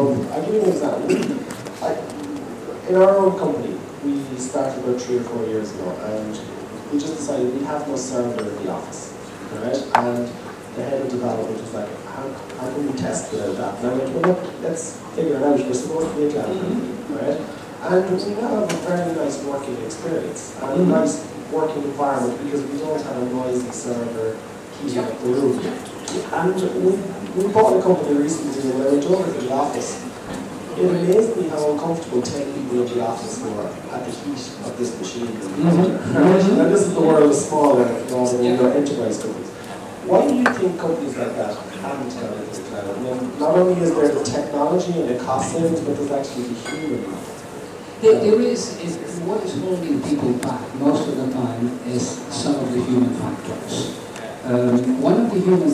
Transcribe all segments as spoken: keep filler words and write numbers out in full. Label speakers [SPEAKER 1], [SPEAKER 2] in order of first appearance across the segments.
[SPEAKER 1] Um, I'll give you an example. I, in our own company, we started about three or four years ago, and we just decided we'd have no server in the office, right? And the head of development was like, how, how can we test without that? And I went, well, look, let's figure it out. We're supposed to be a cloud company, right? And we now have a very nice working experience and a nice working environment because we don't have a noisy server heating up the room. And we, we bought a company recently and I went over to the office. It amazed me how uncomfortable ten people in the office were at the heat of this machine. Mm-hmm. And this is the world of smaller rather than your enterprise companies. Why do you think companies like that haven't gone into the cloud? I mean, not only is there the technology and the cost savings, but there's actually the human.
[SPEAKER 2] There, there is, is, what is holding people back most of the time is some of the human factors. Um, one of the human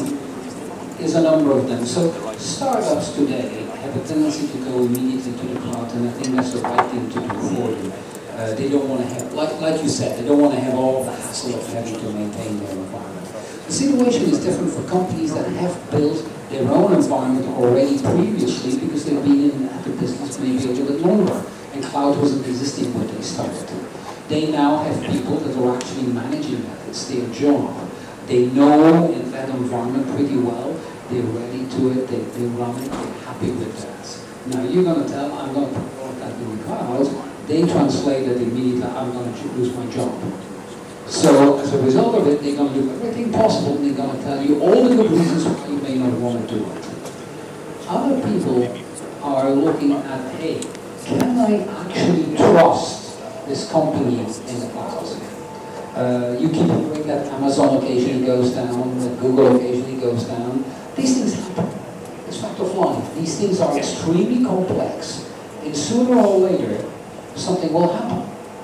[SPEAKER 2] is a number of them. So startups today have a tendency to go immediately to the cloud, and I think that's the right thing to do for them. Uh, they don't want to have, like, like you said, they don't want to have all the hassle of having to maintain their environment. The situation is different for companies that have built their own environment already previously because they've been in the business maybe a little bit longer, and cloud wasn't existing when they started. They now have people that are actually managing that. It's their job. They know in that environment pretty well. They're ready to it. They, they run it. They're happy with that. Now you're going to tell, I'm going to put that in the cloud. They translate it immediately. I'm going to lose my job. So as a result of it, they're going to do everything possible. And they're going to tell you all the good reasons why you may not want to do it. Other people are looking at, hey, can I actually trust this company in the cloud? Uh, you keep hearing that Amazon occasionally goes down, that Google occasionally goes down. These things happen. It's fact of life. These things are extremely complex, and sooner or later, something will happen.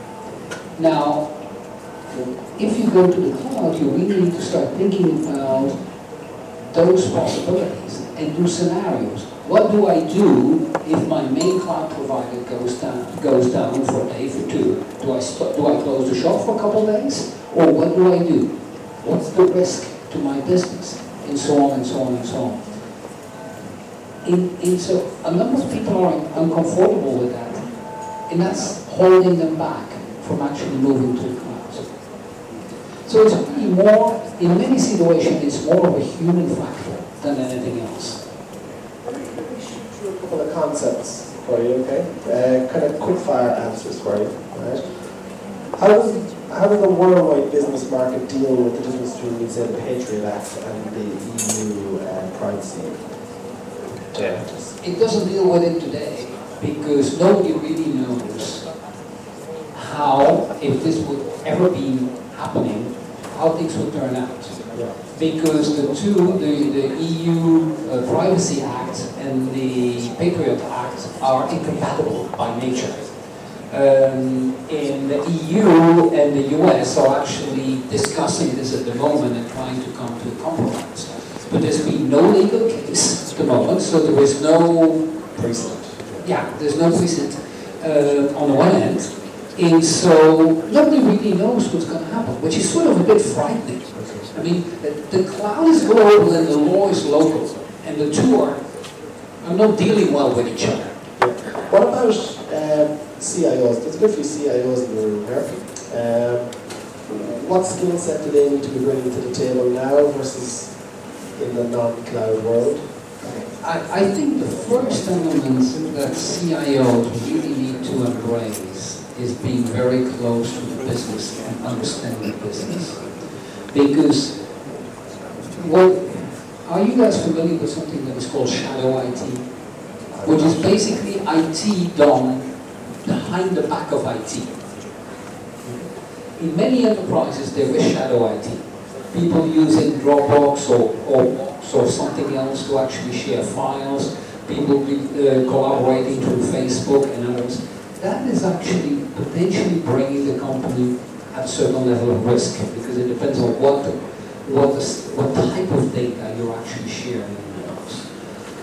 [SPEAKER 2] Now, if you go to the cloud, you really need to start thinking about those possibilities and do scenarios. What do I do if my main cloud provider goes down, goes down for a day, for two? Do I, do I close the shop for a couple of days? Or what do I do? What's the risk to my business? And so on and so on and so on. In, in so a number of people are uncomfortable with that, and that's holding them back from actually moving to the cloud. So it's really more, in many situations, it's more of a human factor than anything else.
[SPEAKER 1] A couple of concepts for you, okay? Uh, kind of quick fire answers for you, right? How does, how does the worldwide business market deal with the difference between, say, the Patriot Act and the E U uh, privacy?
[SPEAKER 2] Yeah. It doesn't deal with it today because nobody really knows how, if this would ever be happening, how things would turn out.
[SPEAKER 1] Yeah.
[SPEAKER 2] Because the two, the, the E U uh, Privacy Act and the Patriot Act are incompatible by nature. Um, in the E U and the U S are actually discussing this at the moment and trying to come to a compromise. But there's been no legal case at the moment, so there is no
[SPEAKER 1] precedent.
[SPEAKER 2] Yeah, there's no precedent uh, on the one hand. And so nobody really knows what's going to happen, which is sort of a bit frightening. I mean, the, the cloud is global and the law is local, and the two are, are not dealing well with each other.
[SPEAKER 1] What about um, C I Os? There's a good few C I Os in the room here. Um, what skill set do they need to be bringing to the table now versus in the non-cloud world?
[SPEAKER 2] I, I think the first element that C I Os really need to embrace is being very close to the business and understanding the business. Because, well, are you guys familiar with something that is called shadow I T? Which is basically I T done behind the back of I T. In many enterprises there is shadow I T. People using Dropbox or, or Box or something else to actually share files. People uh, collaborating through Facebook and others. That is actually potentially bringing the company at a certain level of risk because it depends on what, the, what, the, what type of data you're actually sharing.